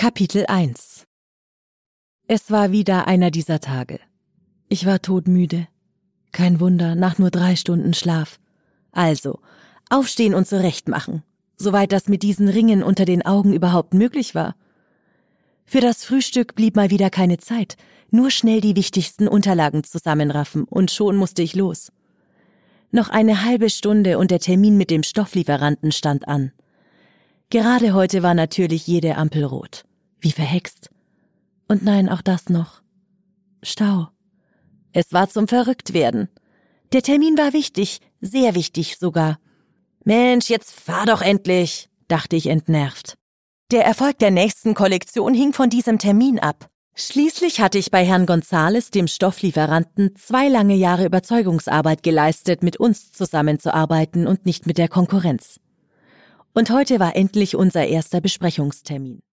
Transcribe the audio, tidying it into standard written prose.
Kapitel 1. Es war wieder einer dieser Tage. Ich war todmüde. Kein Wunder, nach nur 3 Stunden Schlaf. Also, aufstehen und zurechtmachen, soweit das mit diesen Ringen unter den Augen überhaupt möglich war. Für das Frühstück blieb mal wieder keine Zeit, nur schnell die wichtigsten Unterlagen zusammenraffen und schon musste ich los. Noch eine halbe Stunde und der Termin mit dem Stofflieferanten stand an. Gerade heute war natürlich jede Ampel rot. Wie verhext. Und nein, auch das noch. Stau. Es war zum Verrücktwerden. Der Termin war wichtig, sehr wichtig sogar. Mensch, jetzt fahr doch endlich, dachte ich entnervt. Der Erfolg der nächsten Kollektion hing von diesem Termin ab. Schließlich hatte ich bei Herrn Gonzales, dem Stofflieferanten, 2 lange Jahre Überzeugungsarbeit geleistet, mit uns zusammenzuarbeiten und nicht mit der Konkurrenz. Und heute war endlich unser erster Besprechungstermin.